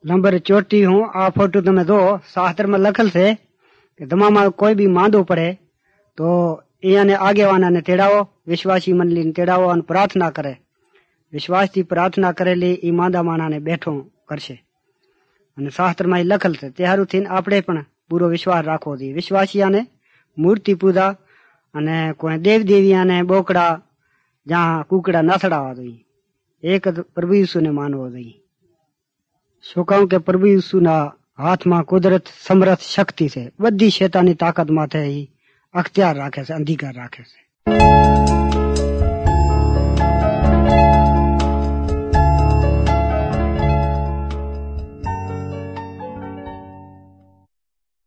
Number 34 हूँ। आ photo तुम्हें दो शास्त्र में लखल से कि तमाम कोई भी मांदो पड़े तो ने आगे वाना ने तेड़ावो, विश्वासी मंडली ने तेड़ावो और प्रार्थना करे। विश्वास की प्रार्थना करे ली ई मांदा माना ने बैठो करशे। અને શાસ્ત્રમાં લખેલ છે ત્યારું થઈને આપણે પણ પૂરો વિશ્વાસ રાખવો જોઈએ। વિશ્વાસીયાને મૂર્તિ પૂજા અને કોઈ દેવ દેવિયાને બોકડા જ્યાં કુકડા ના ચડાવવા જોઈએ। એક પ્રભુ ઈસુને માનવો જોઈએ। શું કહું કે પ્રભુ ઈસુના હાથમાં કુદરત સમર્થ શક્તિ છે। બધી શેતાની તાકાત માથે અખ્તિયાર રાખે છે, અધિકાર રાખે છે।